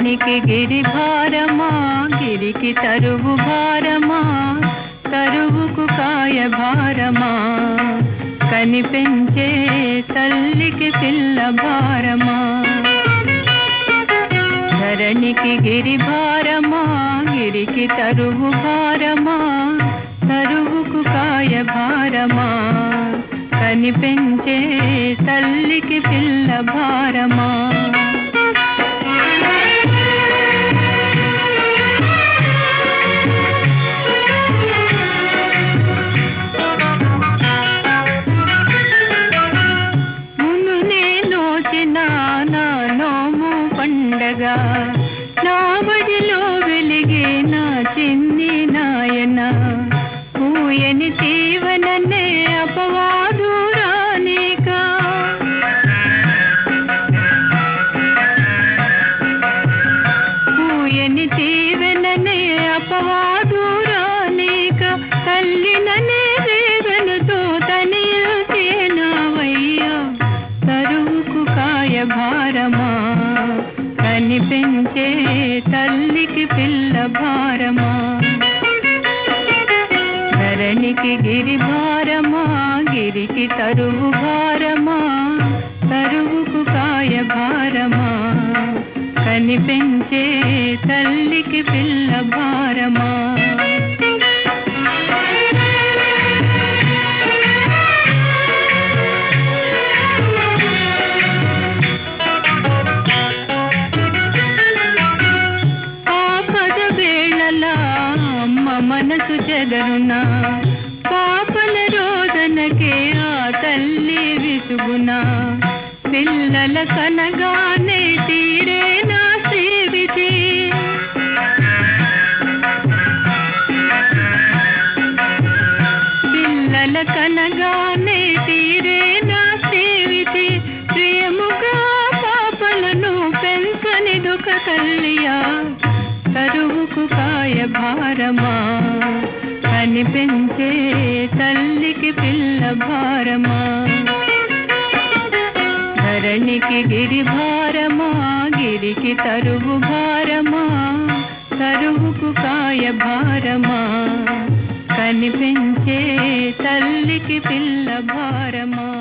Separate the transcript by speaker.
Speaker 1: ధరణికి గిరి భారమా, గిరికి తరువు భారమా, తరువుకు కాయ భారమా, కనిపించే తల్లికి పిల్ల భారమా. ధరణికి గిరి భారమా, గిరికి తరువు భారమా, తరువుకు కాయ భారమా, కనిపించే తల్లికి పిల్ల భారమా. నా బడిలో వెలిగే నా చిన్ని నాయన, పూయని జీవననే అపవాదు రానిక. పూయని జీవననే అపవాదు రానిక, తల్లిననే వేదనతో తనియసేనావయ్యా, తరువుకు కాయ భారమా, కనిపించే తల్లికి పిల్ల భారమా. ధరణికి గిరి భారమా, గిరికి తరువు భారమా, తరువుకు కాయ భారమా, కనిపించే తల్లికి పిల్ల భారమా. మనసు చెదరునా, పాపల రోదనకే ఆ తల్లి విసుగునా, పిల్లల కనగానే తీరే నా శ్రీవిధి. పిల్లల కనగానే తీరే నా శ్రీవిధి, ప్రియముగా పాపలను పెంచనిదొక తల్లియా, తరువుకు కాయ భారమా, కనిపించే తల్లికి పిల్ల భారమా. ధరణికి గిరి భారమా, గిరికి తరువు భారమా, తరువుకు కాయ భారమా, కనిపించే తల్లికి పిల్ల భారమా.